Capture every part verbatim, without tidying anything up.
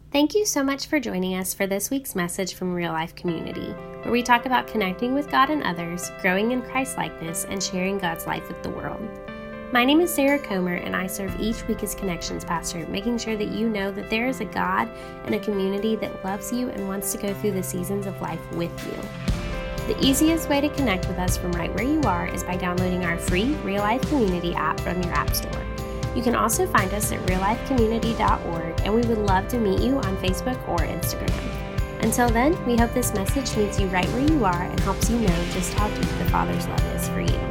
Thank you so much for joining us for this week's message from Real Life Community, where we talk about connecting with God and others, growing in Christ-likeness, and sharing God's life with the world. My name is Sarah Comer, and I serve each week as Connections Pastor, making sure that you know that there is a God and a community that loves you and wants to go through the seasons of life with you. The easiest way to connect with us from right where you are is by downloading our free Real Life Community app from your app store. You can also find us at real life community dot org, and we would love to meet you on Facebook or Instagram. Until then, we hope this message meets you right where you are and helps you know just how deep the Father's love is for you.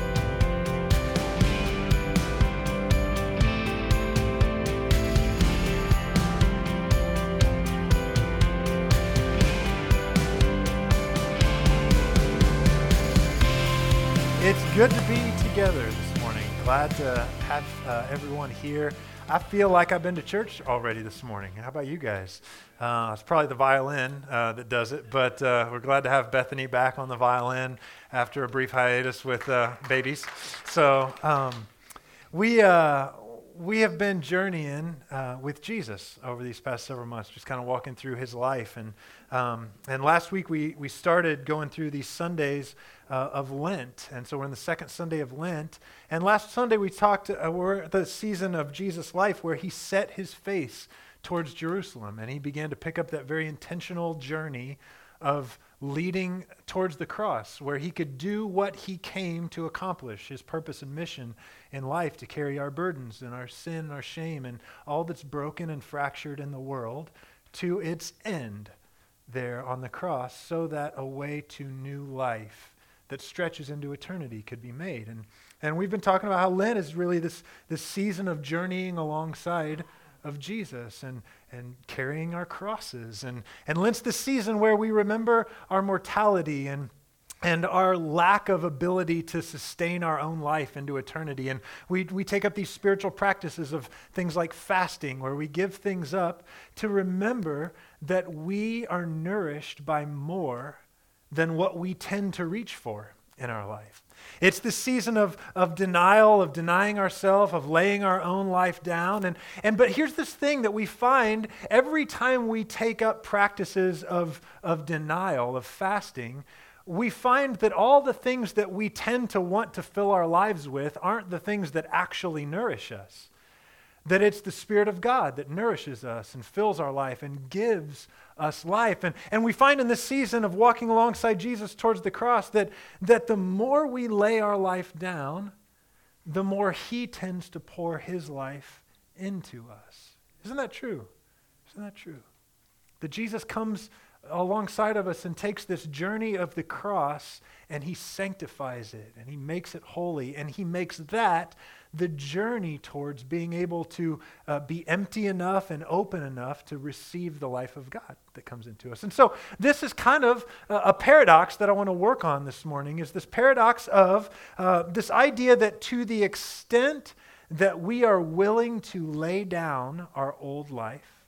It's good to be together this morning. Glad to have uh, everyone here. I feel like I've been to church already this morning. How about you guys? Uh, it's probably the violin uh, that does it, but uh, we're glad to have Bethany back on the violin after a brief hiatus with uh, babies. So um, we uh, we have been journeying uh, with Jesus over these past several months, just kind of walking through his life. And um, and last week we we started going through these Sundays Uh, of Lent, and so we're in the second Sunday of Lent. And last Sunday we talked, uh, we're at the season of Jesus' life where he set his face towards Jerusalem, and he began to pick up that very intentional journey of leading towards the cross, where he could do what he came to accomplish, his purpose and mission in life, to carry our burdens and our sin and our shame and all that's broken and fractured in the world to its end there on the cross, so that a way to new life that stretches into eternity could be made. And and we've been talking about how Lent is really this, this season of journeying alongside of Jesus and, and carrying our crosses. And, and Lent's the season where we remember our mortality and and our lack of ability to sustain our own life into eternity. And we we take up these spiritual practices of things like fasting, where we give things up to remember that we are nourished by more than what we tend to reach for in our life. It's the season of, of denial, of denying ourselves, of laying our own life down. And, and but here's this thing that we find every time we take up practices of, of denial, of fasting, we find that all the things that we tend to want to fill our lives with aren't the things that actually nourish us. That it's the Spirit of God that nourishes us and fills our life and gives us life. And, and we find in this season of walking alongside Jesus towards the cross that, that the more we lay our life down, the more he tends to pour his life into us. Isn't that true? Isn't that true? That Jesus comes alongside of us and takes this journey of the cross and he sanctifies it and he makes it holy, and he makes that the journey towards being able to uh, be empty enough and open enough to receive the life of God that comes into us. And so this is kind of a, a paradox that I want to work on this morning, is this paradox of uh, this idea that to the extent that we are willing to lay down our old life,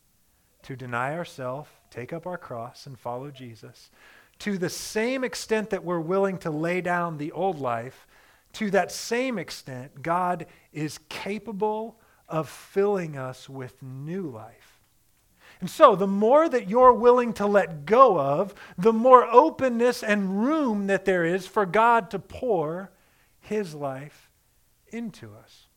to deny ourselves, take up our cross and follow Jesus, to the same extent that we're willing to lay down the old life, to that same extent, God is capable of filling us with new life. And so the more that you're willing to let go of, the more openness and room that there is for God to pour his life into us.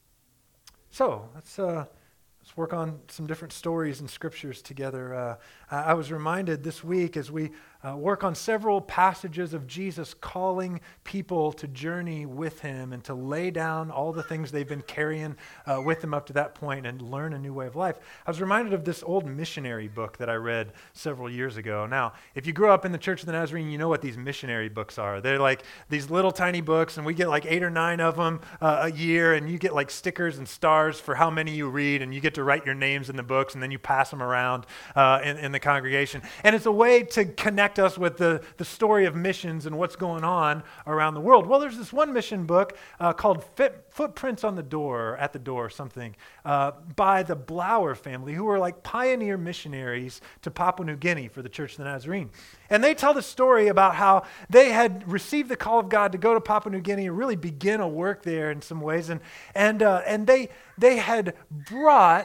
So let's uh, let's work on some different stories and scriptures together. Uh, I was reminded this week as we Uh, work on several passages of Jesus calling people to journey with him and to lay down all the things they've been carrying uh, with them up to that point and learn a new way of life. I was reminded of this old missionary book that I read several years ago. Now, if you grew up in the Church of the Nazarene, you know what these missionary books are. They're like these little tiny books, and we get like eight or nine of them uh, a year, and you get like stickers and stars for how many you read, and you get to write your names in the books, and then you pass them around uh, in, in the congregation. And it's a way to connect us with the, the story of missions and what's going on around the world. Well, there's this one mission book uh, called Fit, Footprints on the Door, or At the Door, or something, uh, by the Blower family, who were like pioneer missionaries to Papua New Guinea for the Church of the Nazarene. And they tell the story about how they had received the call of God to go to Papua New Guinea and really begin a work there in some ways. And and uh, and they they had brought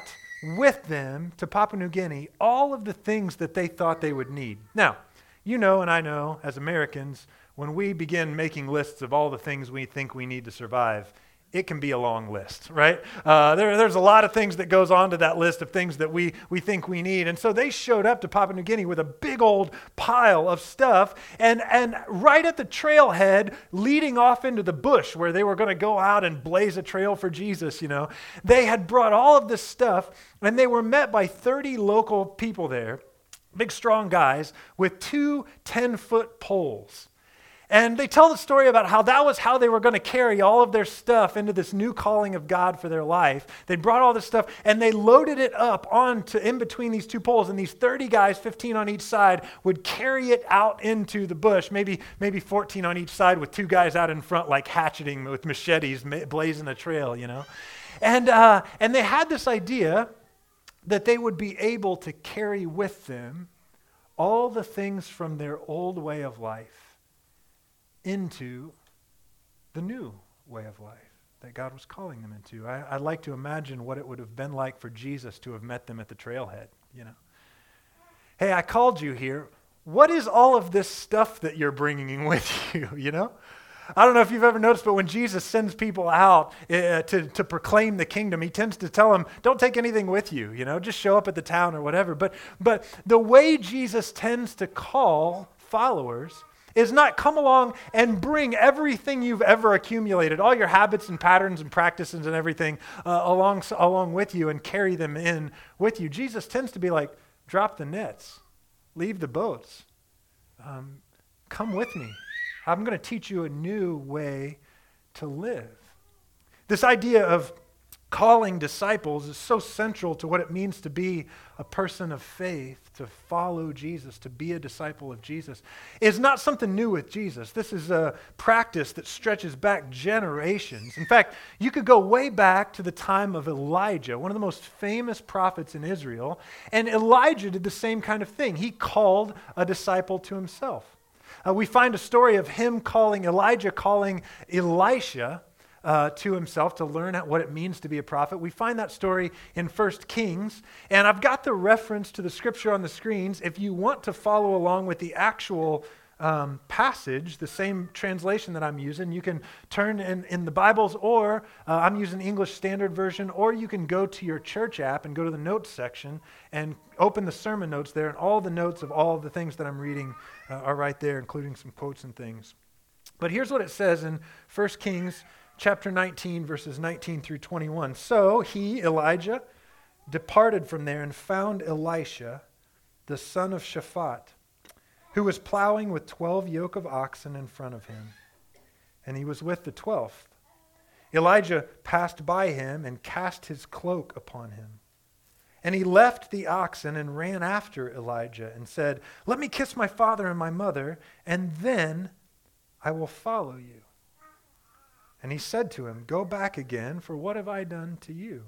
with them to Papua New Guinea all of the things that they thought they would need. Now, you know and I know as Americans, when we begin making lists of all the things we think we need to survive, it can be a long list, right? Uh, there, there's a lot of things that goes on to that list of things that we, we think we need. And so they showed up to Papua New Guinea with a big old pile of stuff. And, and right at the trailhead, leading off into the bush where they were going to go out and blaze a trail for Jesus, you know, they had brought all of this stuff, and they were met by thirty local people there, big strong guys, with two ten-foot poles. And they tell the story about how that was how they were going to carry all of their stuff into this new calling of God for their life. They brought all this stuff and they loaded it up onto in between these two poles, and these thirty guys, fifteen on each side, would carry it out into the bush, maybe maybe fourteen on each side with two guys out in front like hatcheting with machetes, blazing a trail, you know. And uh, and they had this idea that they would be able to carry with them all the things from their old way of life into the new way of life that God was calling them into. I, I'd like to imagine what it would have been like for Jesus to have met them at the trailhead, you know. Hey, I called you here. What is all of this stuff that you're bringing with you, you know? I don't know if you've ever noticed, but when Jesus sends people out uh, to, to proclaim the kingdom, he tends to tell them, don't take anything with you, you know, just show up at the town or whatever. But, but the way Jesus tends to call followers is not come along and bring everything you've ever accumulated, all your habits and patterns and practices and everything uh, along, along with you and carry them in with you. Jesus tends to be like, drop the nets, leave the boats, um, come with me. I'm going to teach you a new way to live. This idea of calling disciples is so central to what it means to be a person of faith, to follow Jesus, to be a disciple of Jesus. It's not something new with Jesus. This is a practice that stretches back generations. In fact, you could go way back to the time of Elijah, one of the most famous prophets in Israel, and Elijah did the same kind of thing. He called a disciple to himself. Uh, we find a story of him calling, Elijah calling Elisha Uh, to himself to learn what it means to be a prophet. We find that story in First Kings, and I've got the reference to the scripture on the screens. If you want to follow along with the actual um, passage, the same translation that I'm using, you can turn in, in the Bibles, or uh, I'm using English Standard Version, or you can go to your church app and go to the notes section and open the sermon notes there, and all the notes of all of the things that I'm reading uh, are right there, including some quotes and things. But here's what it says in First Kings chapter nineteen, verses nineteen through twenty-one. So he, Elijah, departed from there and found Elisha, the son of Shaphat, who was plowing with twelve yoke of oxen in front of him. And he was with the twelfth. Elijah passed by him and cast his cloak upon him. And he left the oxen and ran after Elijah and said, "Let me kiss my father and my mother, and then I will follow you." And he said to him, "Go back again, for what have I done to you?"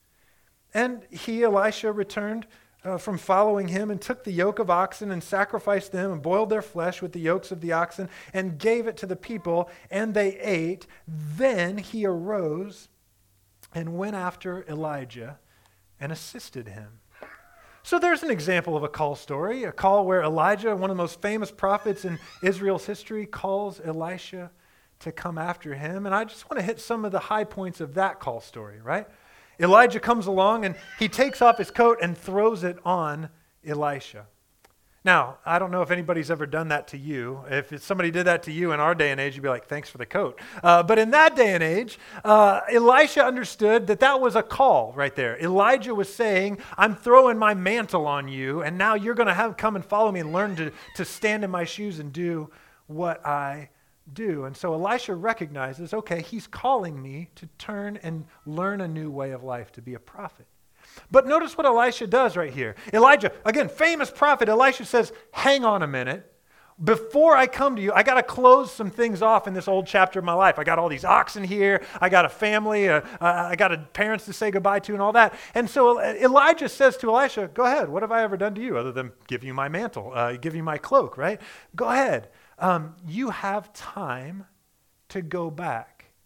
And he, Elisha, returned uh, from following him and took the yoke of oxen and sacrificed them and boiled their flesh with the yokes of the oxen and gave it to the people, and they ate. Then he arose and went after Elijah and assisted him. So there's an example of a call story, a call where Elijah, one of the most famous prophets in Israel's history, calls Elisha to come after him. And I just want to hit some of the high points of that call story, right? Elijah comes along and he takes off his coat and throws it on Elisha. Now, I don't know if anybody's ever done that to you. If somebody did that to you in our day and age, you'd be like, thanks for the coat. Uh, but in that day and age, uh, Elisha understood that that was a call right there. Elijah was saying, I'm throwing my mantle on you, and now you're going to have come and follow me and learn to, to stand in my shoes and do what I do. And so Elisha recognizes, okay, he's calling me to turn and learn a new way of life, to be a prophet. But notice what Elisha does right here. Elijah, again, famous prophet, Elisha says, hang on a minute. Before I come to you, I got to close some things off in this old chapter of my life. I got all these oxen here. I got a family. Uh, uh, I got a parents to say goodbye to and all that. And so Elijah says to Elisha, go ahead. What have I ever done to you other than give you my mantle, uh, give you my cloak, right? Go ahead. Um, you have time to go back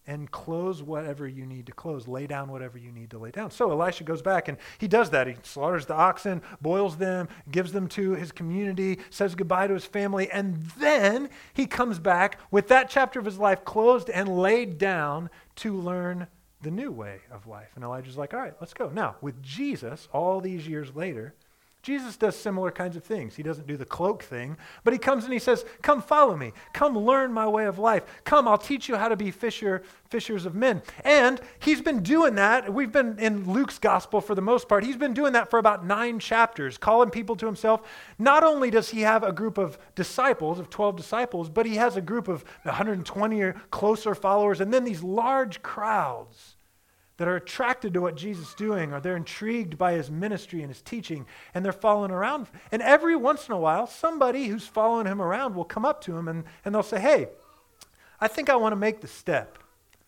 and close whatever you need to close. Lay down whatever you need to lay down. So Elisha goes back and he does that. He slaughters the oxen, boils them, gives them to his community, says goodbye to his family, and then he comes back with that chapter of his life closed and laid down to learn the new way of life. And Elijah's like, all right, let's go. Now, with Jesus, all these years later, Jesus does similar kinds of things. He doesn't do the cloak thing, but he comes and he says, come follow me. Come learn my way of life. Come, I'll teach you how to be fisher, fishers of men. And he's been doing that. We've been in Luke's gospel for the most part. He's been doing that for about nine chapters, calling people to himself. Not only does he have a group of disciples, of twelve disciples, but he has a group of one hundred twenty or closer followers, and then these large crowds that are attracted to what Jesus is doing, or they're intrigued by his ministry and his teaching, and they're following around. And every once in a while, somebody who's following him around will come up to him and, and they'll say, hey, I think I want to make the step.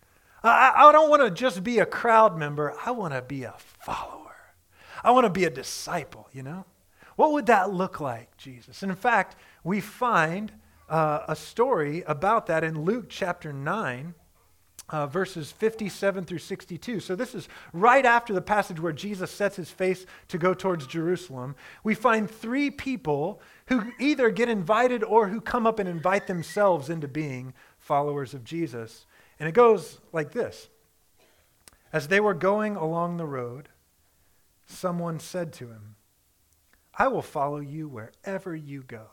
I, I don't want to just be a crowd member. I want to be a follower. I want to be a disciple, you know? What would that look like, Jesus? And in fact, we find uh, a story about that in Luke chapter nine, Uh, verses fifty-seven through sixty-two. So this is right after the passage where Jesus sets his face to go towards Jerusalem. We find three people who either get invited or who come up and invite themselves into being followers of Jesus. And it goes like this. As they were going along the road, someone said to him, I will follow you wherever you go.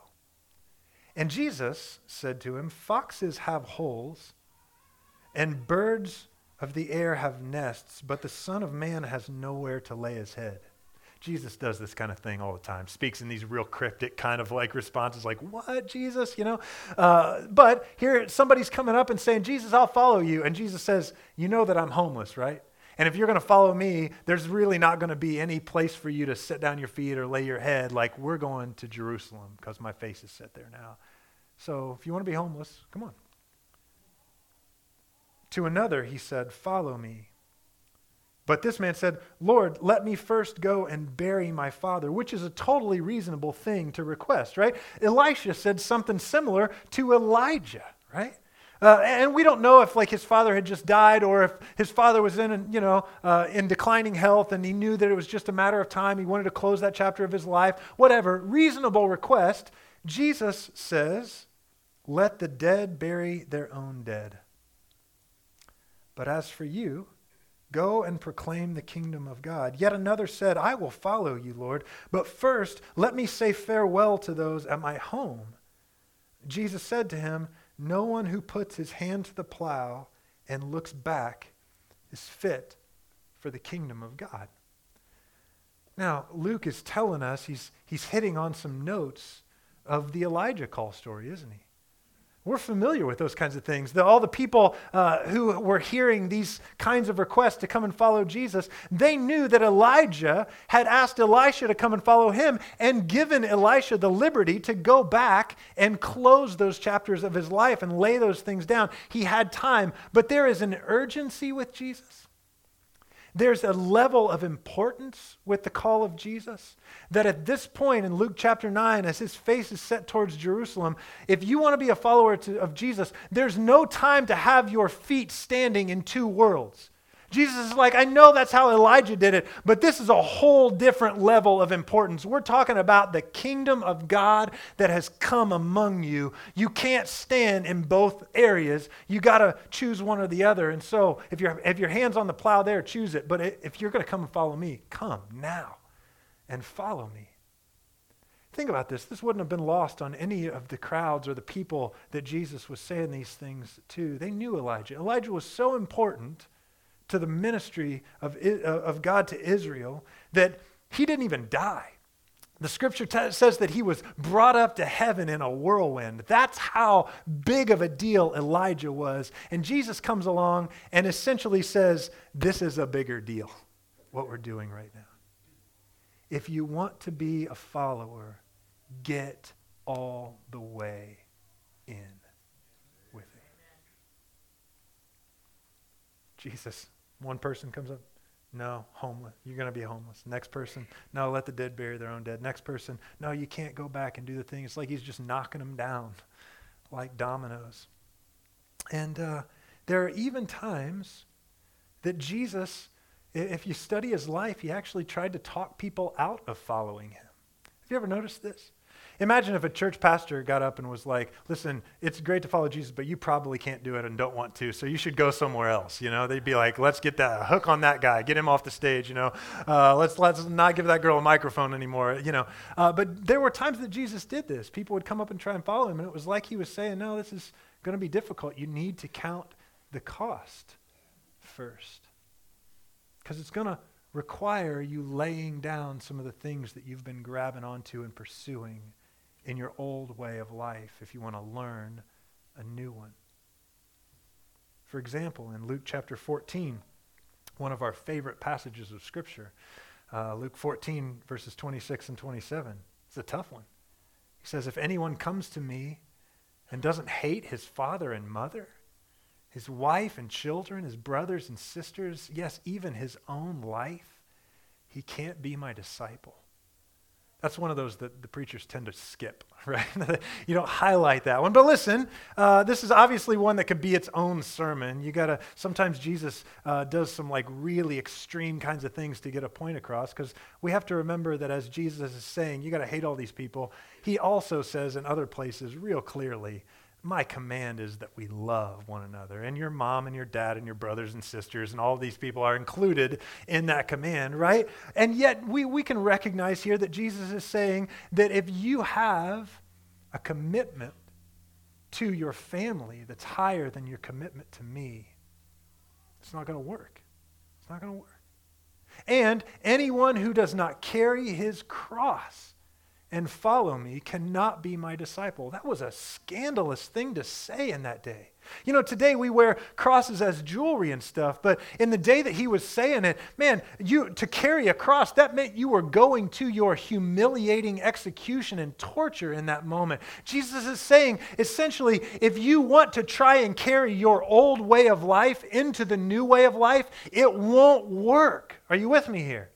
And Jesus said to him, foxes have holes, and birds of the air have nests, but the Son of Man has nowhere to lay his head. Jesus does this kind of thing all the time, speaks in these real cryptic kind of like responses like, what, Jesus, you know? Uh, but here somebody's coming up and saying, Jesus, I'll follow you. And Jesus says, you know that I'm homeless, right? And if you're going to follow me, there's really not going to be any place for you to sit down your feet or lay your head. Like, we're going to Jerusalem because my face is set there now. So if you want to be homeless, come on. To another, he said, follow me. But this man said, Lord, let me first go and bury my father, which is a totally reasonable thing to request, right? Elisha said something similar to Elijah, right? Uh, and we don't know if like his father had just died or if his father was in, you know, uh, in declining health and he knew that it was just a matter of time. He wanted to close that chapter of his life, whatever. Reasonable request. Jesus says, let the dead bury their own dead. But as for you, go and proclaim the kingdom of God. Yet another said, I will follow you, Lord, but first let me say farewell to those at my home. Jesus said to him, no one who puts his hand to the plow and looks back is fit for the kingdom of God. Now, Luke is telling us, he's, he's hitting on some notes of the Elijah call story, isn't he? We're familiar with those kinds of things. The, all the people uh, who were hearing these kinds of requests to come and follow Jesus, they knew that Elijah had asked Elisha to come and follow him and given Elisha the liberty to go back and close those chapters of his life and lay those things down. He had time, but there is an urgency with Jesus. There's a level of importance with the call of Jesus that at this point in Luke chapter nine, as his face is set towards Jerusalem, if you want to be a follower to, of Jesus, there's no time to have your feet standing in two worlds. Jesus is like, I know that's how Elijah did it, but this is a whole different level of importance. We're talking about the kingdom of God that has come among you. You can't stand in both areas. You got to choose one or the other. And so if, you're, if your hand's on the plow there, choose it. But if you're going to come and follow me, come now and follow me. Think about this. This wouldn't have been lost on any of the crowds or the people that Jesus was saying these things to. They knew Elijah. Elijah was so important to the ministry of, of God to Israel that he didn't even die. The scripture t- says that he was brought up to heaven in a whirlwind. That's how big of a deal Elijah was. And Jesus comes along and essentially says, this is a bigger deal, what we're doing right now. If you want to be a follower, get all the way in with it. Jesus. One person comes up, no, homeless. You're going to be homeless. Next person, no, let the dead bury their own dead. Next person, no, you can't go back and do the thing. It's like he's just knocking them down like dominoes. And uh, There are even times that Jesus, if you study his life, he actually tried to talk people out of following him. Have you ever noticed this? Imagine if a church pastor got up and was like, listen, it's great to follow Jesus, but you probably can't do it and don't want to, so you should go somewhere else. You know, they'd be like, let's get that hook on that guy, get him off the stage, you know, uh, let's let's not give that girl a microphone anymore, you know. Uh, but there were times that Jesus did this. People would come up and try and follow him, and it was like he was saying, no, this is going to be difficult. You need to count the cost first, because it's going to require you laying down some of the things that you've been grabbing onto and pursuing in your old way of life if you want to learn a new one. For example, in Luke chapter fourteen, one of our favorite passages of Scripture, uh, Luke fourteen, verses twenty-six and twenty-seven, it's a tough one. He says, if anyone comes to me and doesn't hate his father and mother, his wife and children, his brothers and sisters, yes, even his own life, he can't be my disciple. That's one of those that the preachers tend to skip, right? You don't highlight that one. But listen, uh, this is obviously one that could be its own sermon. You gotta, sometimes Jesus uh, does some like really extreme kinds of things to get a point across, because we have to remember that as Jesus is saying, you gotta hate all these people, he also says in other places real clearly, my command is that we love one another. And your mom and your dad and your brothers and sisters and all of these people are included in that command, right? And yet we, we can recognize here that Jesus is saying that if you have a commitment to your family that's higher than your commitment to me, it's not going to work. It's not going to work. And anyone who does not carry his cross and follow me cannot be my disciple. That was a scandalous thing to say in that day. You know, today we wear crosses as jewelry and stuff, but in the day that he was saying it, man, you to carry a cross, that meant you were going to your humiliating execution and torture in that moment. Jesus is saying, essentially, if you want to try and carry your old way of life into the new way of life, it won't work. Are you with me here?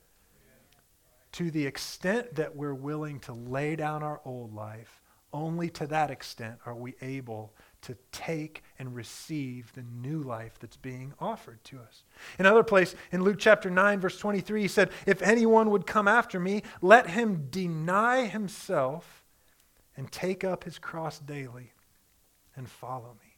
To the extent that we're willing to lay down our old life, only to that extent are we able to take and receive the new life that's being offered to us. Another place in Luke chapter nine, verse twenty-three, he said, if anyone would come after me, let him deny himself and take up his cross daily and follow me.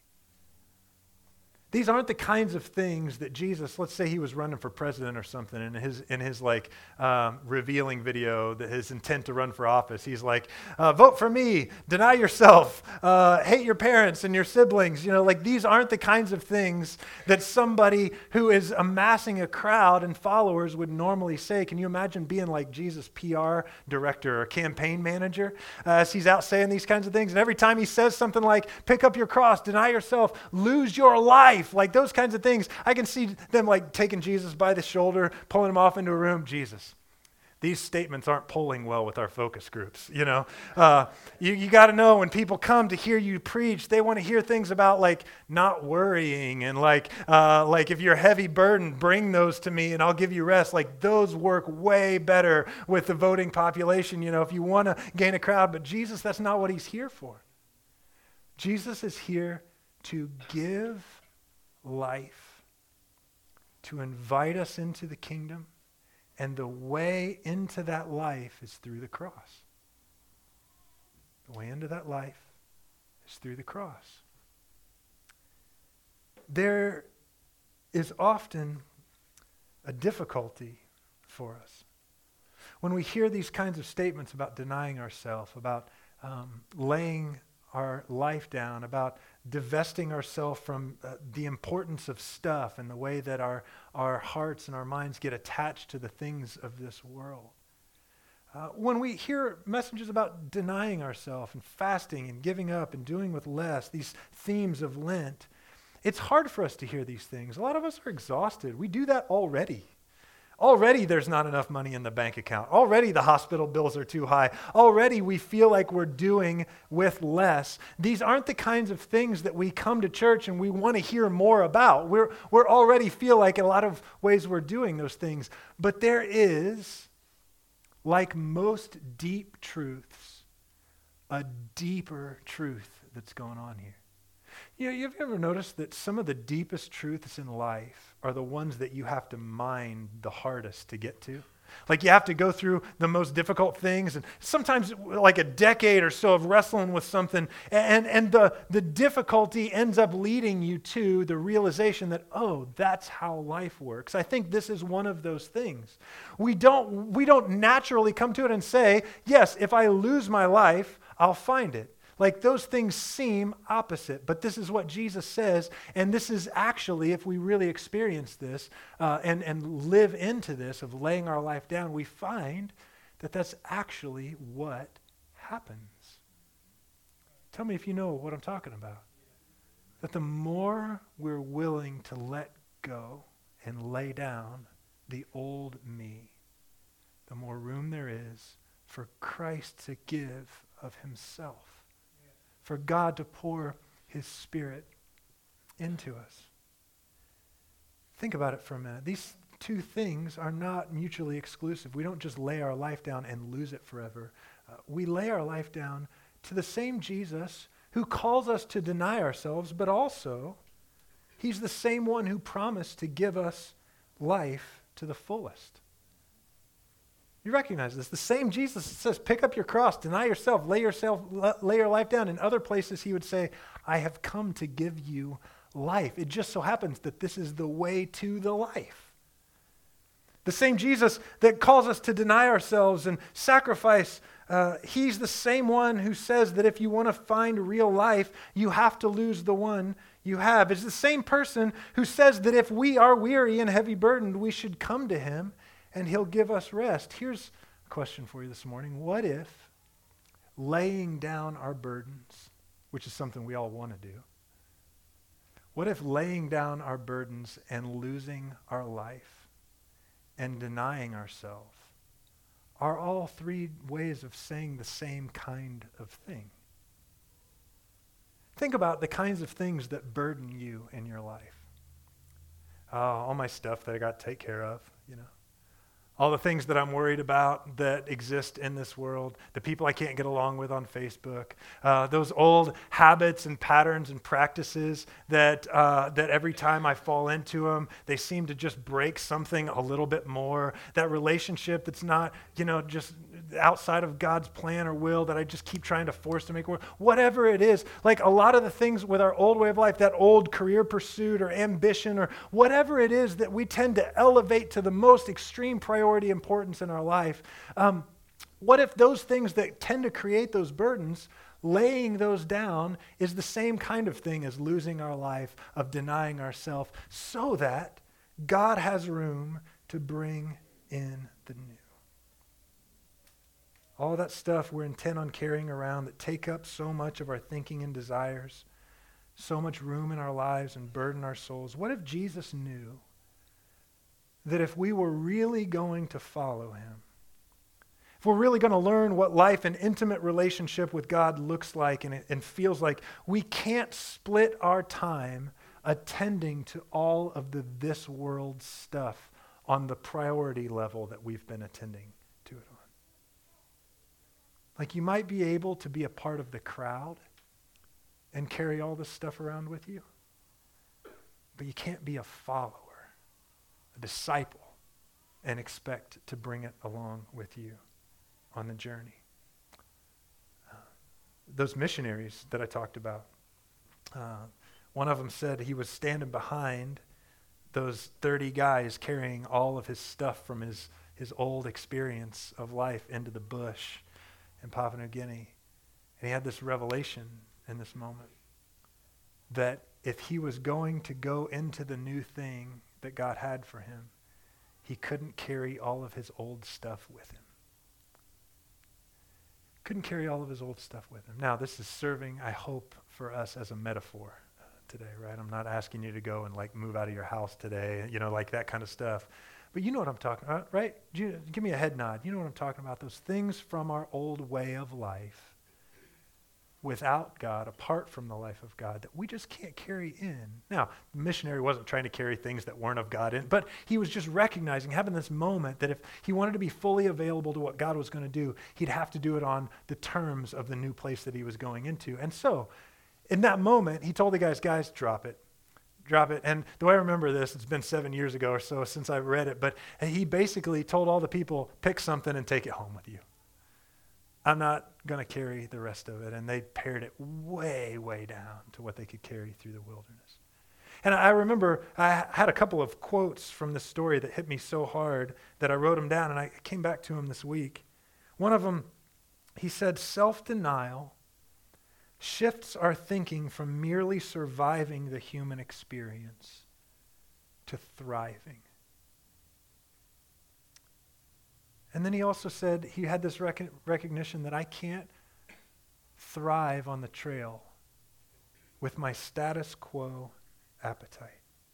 These aren't the kinds of things that Jesus, let's say he was running for president or something, and his in his like um, revealing video, that his intent to run for office, he's like, uh, vote for me, deny yourself, uh, hate your parents and your siblings. You know, like these aren't the kinds of things that somebody who is amassing a crowd and followers would normally say. Can you imagine being like Jesus' P R director or campaign manager uh, as he's out saying these kinds of things? And every time he says something like, pick up your cross, deny yourself, lose your life, like those kinds of things, I can see them like taking Jesus by the shoulder, pulling him off into a room. Jesus, these statements aren't polling well with our focus groups. You know, uh, you, you got to know when people come to hear you preach, they want to hear things about like not worrying and like, uh, like if you're heavy burdened, bring those to me and I'll give you rest. Like those work way better with the voting population, you know, if you want to gain a crowd. But Jesus, that's not what he's here for. Jesus is here to give life, to invite us into the kingdom, and the way into that life is through the cross. The way into that life is through the cross. There is often a difficulty for us when we hear these kinds of statements about denying ourselves, about um, laying our life down, about divesting ourselves from uh, the importance of stuff and the way that our, our hearts and our minds get attached to the things of this world. Uh, when we hear messages about denying ourselves and fasting and giving up and doing with less, these themes of Lent, it's hard for us to hear these things. A lot of us are exhausted. We do that already. Already there's not enough money in the bank account. Already the hospital bills are too high. Already we feel like we're doing with less. These aren't the kinds of things that we come to church and we want to hear more about. We're, we're already feel like in a lot of ways we're doing those things. But there is, like most deep truths, a deeper truth that's going on here. You know, you've ever noticed that some of the deepest truths in life are the ones that you have to mine the hardest to get to? Like you have to go through the most difficult things, and sometimes like a decade or so of wrestling with something, and, and the, the difficulty ends up leading you to the realization that, oh, that's how life works. I think this is one of those things. We don't, we don't naturally come to it and say, yes, if I lose my life, I'll find it. Like those things seem opposite, but this is what Jesus says, and this is actually, if we really experience this uh, and, and live into this of laying our life down, we find that that's actually what happens. Tell me if you know what I'm talking about. That the more we're willing to let go and lay down the old me, the more room there is for Christ to give of himself. For God to pour his Spirit into us. Think about it for a minute. These two things are not mutually exclusive. We don't just lay our life down and lose it forever. Uh, we lay our life down to the same Jesus who calls us to deny ourselves, but also he's the same one who promised to give us life to the fullest. You recognize this. The same Jesus that says, pick up your cross, deny yourself, lay yourself, lay your life down. In other places, he would say, I have come to give you life. It just so happens that this is the way to the life. The same Jesus that calls us to deny ourselves and sacrifice, uh, he's the same one who says that if you want to find real life, you have to lose the one you have. It's the same person who says that if we are weary and heavy burdened, we should come to him and he'll give us rest. Here's a question for you this morning. What if laying down our burdens, which is something we all want to do, what if laying down our burdens and losing our life and denying ourselves are all three ways of saying the same kind of thing? Think about the kinds of things that burden you in your life. Uh, all my stuff that I got to take care of, you know. All the things that I'm worried about that exist in this world, the people I can't get along with on Facebook, uh, those old habits and patterns and practices that uh, that every time I fall into them, they seem to just break something a little bit more. That relationship that's not, you know, just outside of God's plan or will that I just keep trying to force to make work. Whatever it is, like a lot of the things with our old way of life, that old career pursuit or ambition or whatever it is that we tend to elevate to the most extreme priority importance in our life. Um, what if those things that tend to create those burdens, laying those down is the same kind of thing as losing our life, of denying ourselves, so that God has room to bring in the new? All that stuff we're intent on carrying around that take up so much of our thinking and desires, so much room in our lives and burden our souls. What if Jesus knew that if we were really going to follow him, if we're really going to learn what life and intimate relationship with God looks like and, and feels like, we can't split our time attending to all of the this world stuff on the priority level that we've been attending to it on. Like you might be able to be a part of the crowd and carry all this stuff around with you, but you can't be a follower, a disciple, and expect to bring it along with you on the journey. Uh, those missionaries that I talked about, uh, one of them said he was standing behind those thirty guys carrying all of his stuff from his, his old experience of life into the bush in Papua New Guinea. And he had this revelation in this moment that if he was going to go into the new thing that God had for him, he couldn't carry all of his old stuff with him. Couldn't carry all of his old stuff with him. Now, this is serving, I hope, for us as a metaphor uh, today, right? I'm not asking you to go and like move out of your house today, you know, like that kind of stuff. But you know what I'm talking about, right? You, give me a head nod. You know what I'm talking about. Those things from our old way of life, without God, apart from the life of God, that we just can't carry in. Now, the missionary wasn't trying to carry things that weren't of God in, but he was just recognizing, having this moment that if he wanted to be fully available to what God was going to do, he'd have to do it on the terms of the new place that he was going into. And so, in that moment, he told the guys, guys, drop it. Drop it. And the way I remember this, it's been seven years ago or so since I read it, but he basically told all the people, pick something and take it home with you. I'm not going to carry the rest of it. And they pared it way, way down to what they could carry through the wilderness. And I remember I had a couple of quotes from this story that hit me so hard that I wrote them down, and I came back to them this week. One of them, he said, self-denial shifts our thinking from merely surviving the human experience to thriving. And then he also said he had this rec- recognition that I can't thrive on the trail with my status quo appetite.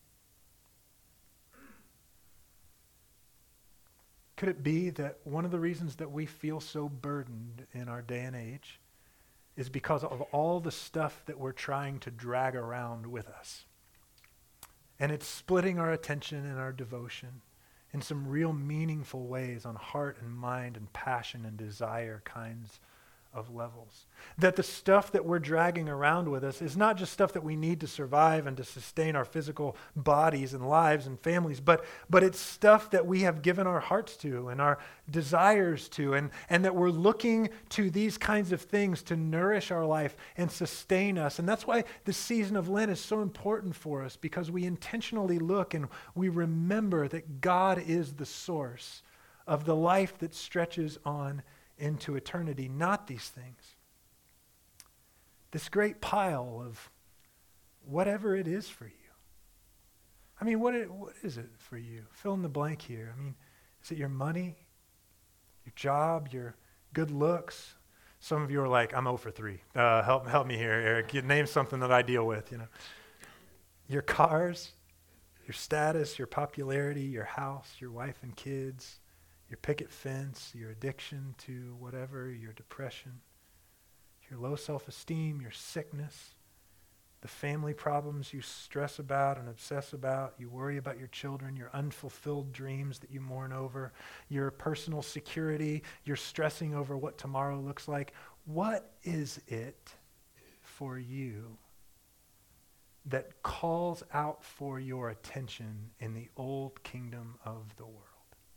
Could it be that one of the reasons that we feel so burdened in our day and age is because of all the stuff that we're trying to drag around with us? And it's splitting our attention and our devotion in some real meaningful ways on heart and mind and passion and desire kinds of levels. That the stuff that we're dragging around with us is not just stuff that we need to survive and to sustain our physical bodies and lives and families, but but it's stuff that we have given our hearts to and our desires to, and, and that we're looking to these kinds of things to nourish our life and sustain us. And that's why the season of Lent is so important for us, because we intentionally look and we remember that God is the source of the life that stretches on into eternity, not these things. This great pile of whatever it is for you. I mean, what it, what is it for you? Fill in the blank here. I mean, is it your money, your job, your good looks? Some of you are like, I'm oh for three. Uh, help, help me here, Eric. You name something that I deal with, you know. Your cars, your status, your popularity, your house, your wife and kids, your picket fence, your addiction to whatever, your depression, your low self-esteem, your sickness, the family problems you stress about and obsess about, you worry about your children, your unfulfilled dreams that you mourn over, your personal security, you're stressing over what tomorrow looks like. What is it for you that calls out for your attention in the old kingdom of the world?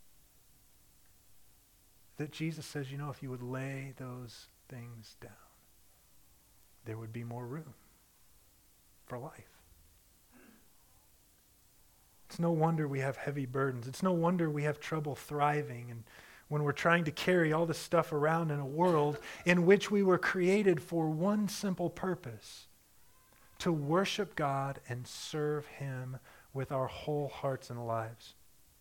That Jesus says, you know, if you would lay those things down, there would be more room for life. It's no wonder we have heavy burdens. It's no wonder we have trouble thriving, and when we're trying to carry all this stuff around in a world in which we were created for one simple purpose: to worship God and serve Him with our whole hearts and lives.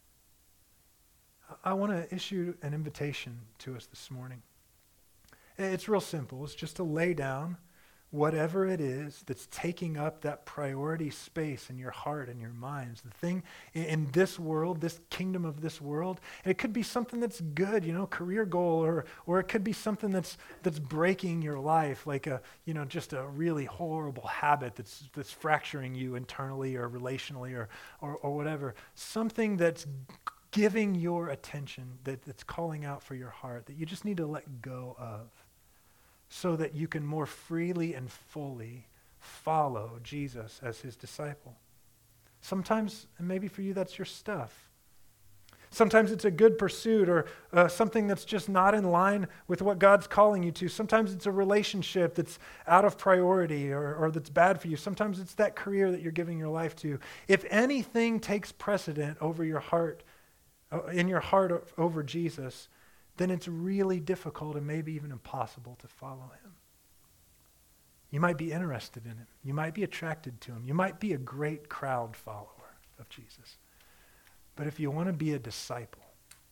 I want to issue an invitation to us this morning. It's real simple. It's just to lay down whatever it is that's taking up that priority space in your heart and your minds. The thing in this world, this kingdom of this world, and it could be something that's good, you know, career goal, or or it could be something that's that's breaking your life, like a, you know, just a really horrible habit that's that's fracturing you internally or relationally or or, or whatever. Something that's giving your attention, that, that's calling out for your heart, that you just need to let go of, so that you can more freely and fully follow Jesus as His disciple. Sometimes, and maybe for you, that's your stuff. Sometimes it's a good pursuit, or uh, something that's just not in line with what God's calling you to. Sometimes it's a relationship that's out of priority, or, or that's bad for you. Sometimes it's that career that you're giving your life to. If anything takes precedent over your heart, in your heart over Jesus, then it's really difficult and maybe even impossible to follow Him. You might be interested in Him. You might be attracted to Him. You might be a great crowd follower of Jesus. But if you want to be a disciple,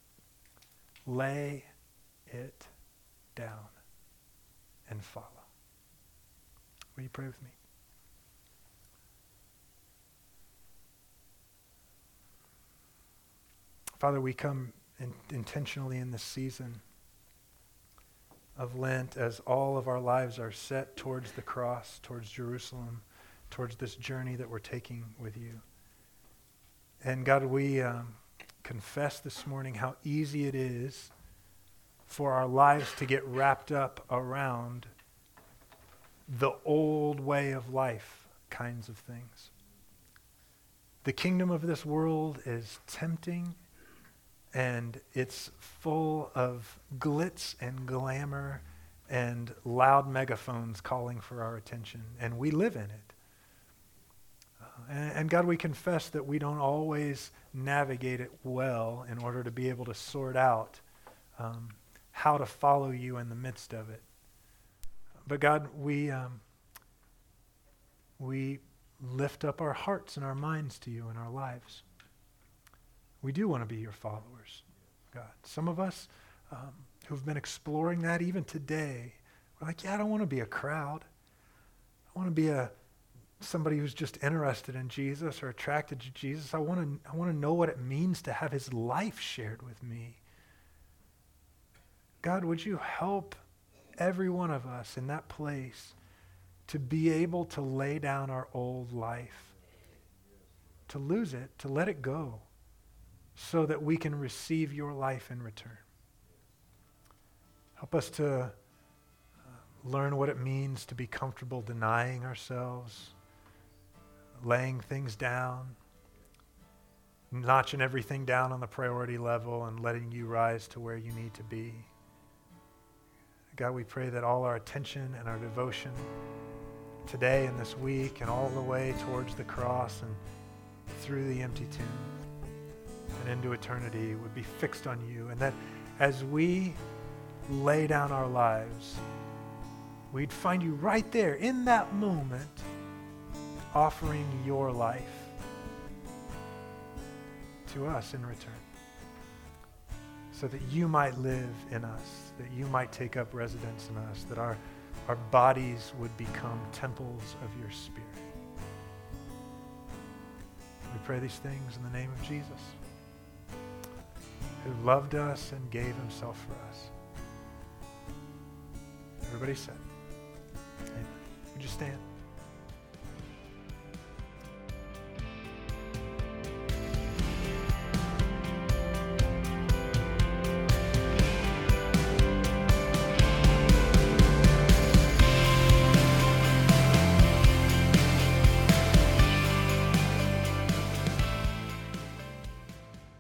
lay it down and follow. Will you pray with me? Father, we come in, intentionally in this season of Lent as all of our lives are set towards the cross, towards Jerusalem, towards this journey that we're taking with you. And God, we um, confess this morning how easy it is for our lives to get wrapped up around the old way of life kinds of things. The kingdom of this world is tempting, and it's full of glitz and glamour and loud megaphones calling for our attention, and we live in it. Uh, and, and God, we confess that we don't always navigate it well in order to be able to sort out um, how to follow you in the midst of it. But God, we um, we lift up our hearts and our minds to you in our lives. We do want to be your followers, God. Some of us um, who've been exploring that even today, we're like, yeah, I don't want to be a crowd. I want to be a somebody who's just interested in Jesus or attracted to Jesus. I want to I want to know what it means to have his life shared with me. God, would you help every one of us in that place to be able to lay down our old life, to lose it, to let it go, so that we can receive your life in return. Help us to uh, learn what it means to be comfortable denying ourselves, laying things down, notching everything down on the priority level and letting you rise to where you need to be. God, we pray that all our attention and our devotion today and this week and all the way towards the cross and through the empty tomb and into eternity would be fixed on you, and that as we lay down our lives, we'd find you right there in that moment offering your life to us in return, so that you might live in us, that you might take up residence in us, that our, our bodies would become temples of your Spirit. We pray these things in the name of Jesus, who loved us and gave himself for us. Everybody said, amen. Would you stand?